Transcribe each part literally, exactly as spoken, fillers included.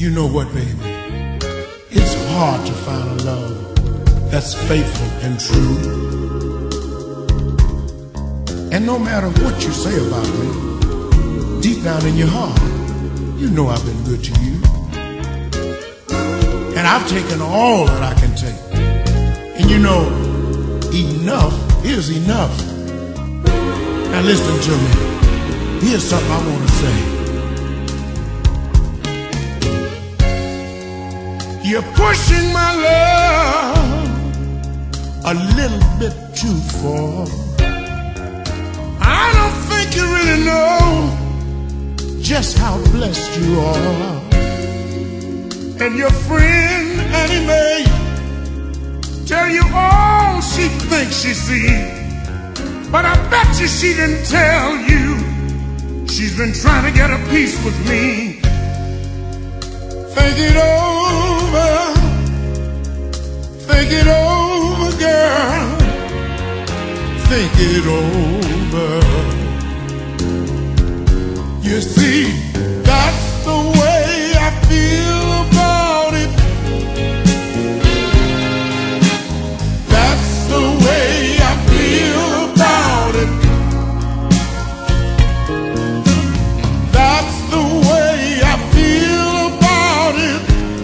You know what, baby? It's hard to find a love that's faithful and true. And no matter what you say about me, deep down in your heart, you know I've been good to you. And I've taken all that I can take. And you know, enough is enough. Now listen to me. Here's something I want to say. You're pushing my love a little bit too far. I don't think you really know just how blessed you are. And your friend Annie Mae tell you all she thinks she sees, but I bet you she didn't tell you she's been trying to get a piece with me. Think it over, think it over, girl. Think it over. You see, that's the way I feel about it. That's the way I feel about it. That's the way I feel about it.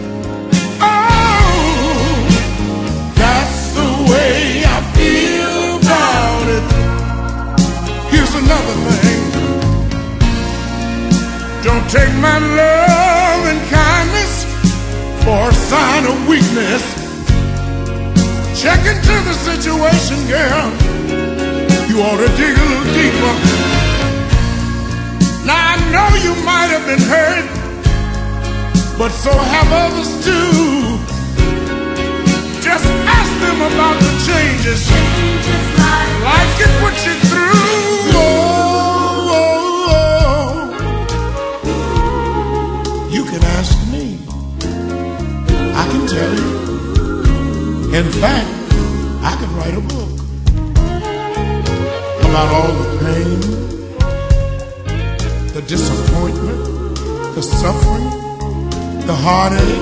Oh, that's the way I feel about it. Here's another thing. Don't take my love and kindness for a sign of weakness. Check into the situation, girl. You ought to dig a little deeper. Now I know you might have been hurt, but so have others too. Just ask them about the changes life can put you through. Oh, oh, oh. You can ask me. I can tell you. In fact, I could write a book about all the pain, the disappointment, the suffering, the heartache.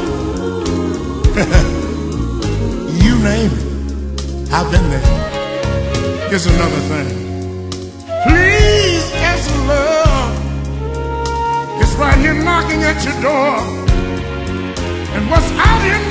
You name it. I've been there. Here's another thing. Please, as love is right here knocking at your door. And what's out here